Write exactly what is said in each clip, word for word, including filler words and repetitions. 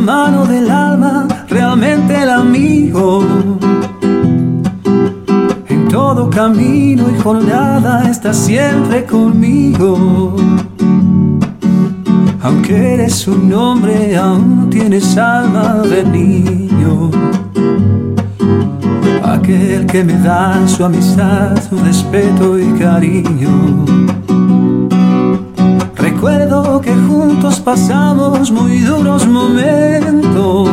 hermano del alma, realmente el amigo. En todo camino y jornada estás siempre conmigo. Aunque eres un hombre, aún tienes alma de niño. Aquel que me da su amistad, su respeto y cariño. Recuerdo que juntos pasamos muy duros momentos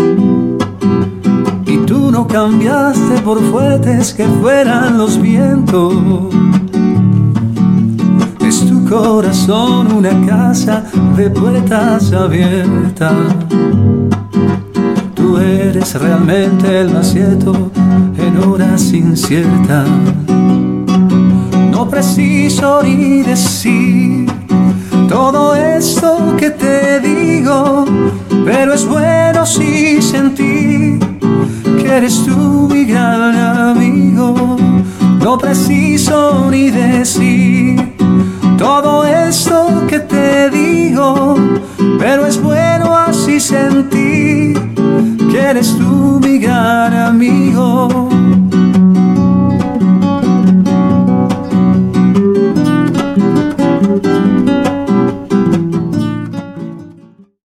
y tú no cambiaste por fuertes que fueran los vientos. Es tu corazón una casa de puertas abiertas. Tú eres realmente el más cierto en horas inciertas. No preciso ni decir todo esto que te digo, pero es bueno sí sentir que eres tú mi gran amigo. No preciso ni decir todo esto que te digo, pero es bueno así sentir que eres tú mi gran amigo.